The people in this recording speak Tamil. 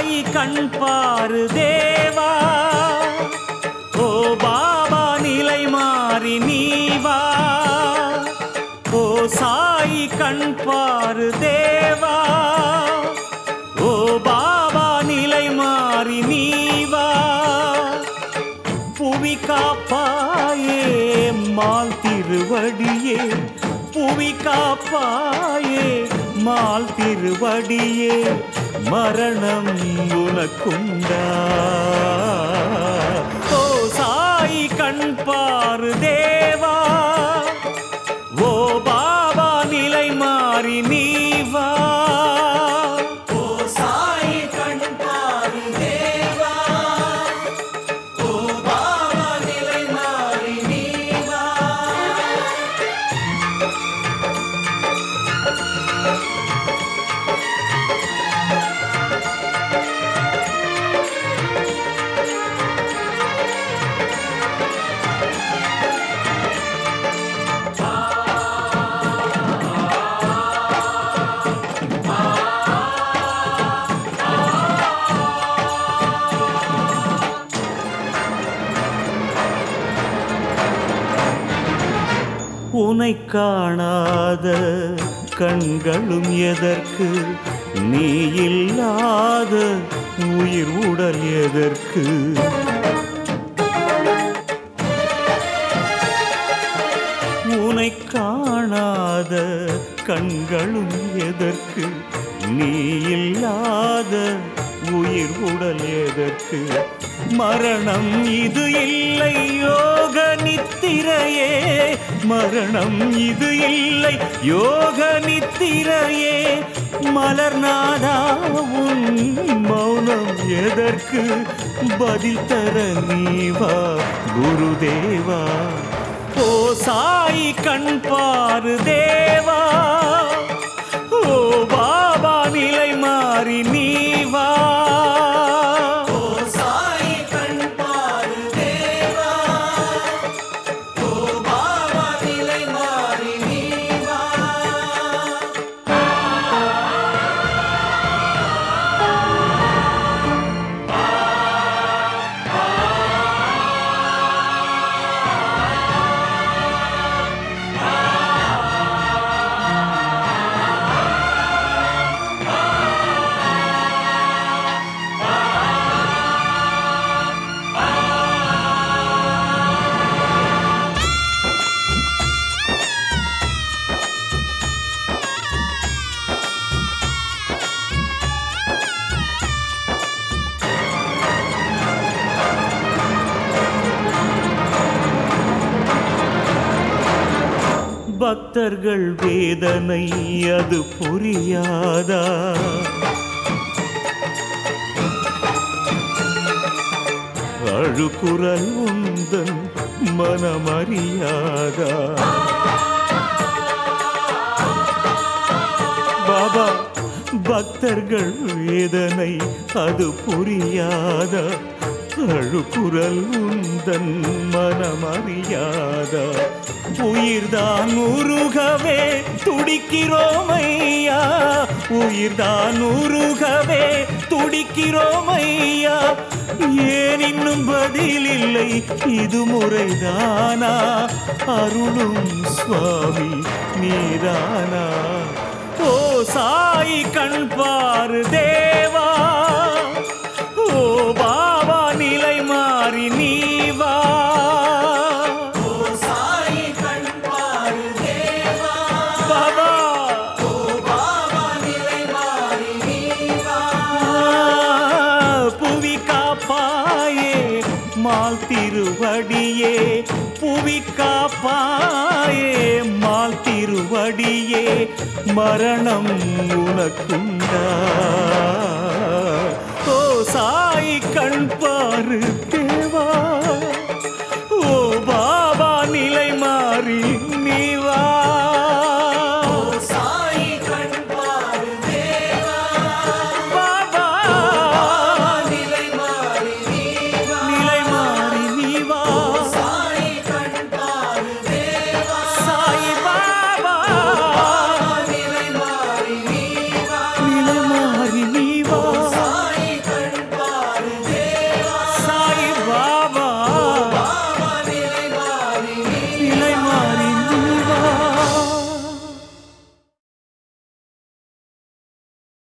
சாயி கண் பாரு தேவா, ஓ பாபா நிலை மாறி நீ வா. ஓ சாயி கண் பாரு தேவா, ஓ பாபா நிலை மாறி நீ வா. புவி காப்பாயே மால் திருவடியே, புவி காப்பாயே மால் திருவடியே, மரணம் உனக்குண்டா. ஓ சாயி கண் பாரு தேவா, ஓ பாபா நிலை மாறி நீ வா. ஓ சாயி கண் பாரு தேவா, ஓ பாபா நிலை மாறி நீ வா. உனை காணாத கண்களும் எதற்கு, நீ இல்லாத உயிர் உடல் எதற்கு. உனை காணாத கண்களும் எதற்கு, நீ இல்லாத உயிர் உடல் எதற்கு. மரணம் இது இல்லை யோக நித்திரையே, மரணம் இது இல்லை யோக நித்திரையே. மலர்நாதா உன் மௌனம் எதற்கு, பதில் தர நீ வா குருதேவா. ஓ சாயி கண் பாரு தேவா, ஓ பாபா நிலை மாறி நீ வா. பக்தர்கள் வேதனை அது புரியாதா, அழுகுரல் உந்தன் மனமறியாதா. பாபா பக்தர்கள் வேதனை அது புரியாதா, அழுகுரல் உந்தன் மனமறியாதா. உயிர்தான் உருகவே துடிக்கிறோமையா, உயிர்தான் உருகவே துடிக்கிறோமையா. ஏன் இன்னும் பதில் இல்லை இது முறைதானா, அருளும் சுவாமி நீதானா. ஓ சாயி கண் பாரு தேவா, ஓ பாபா நிலை மாறி நீ வா. மால் திருவடியே புவி காப்பாயே, மால் திருவடியே மரணம் உனக்குண்டா.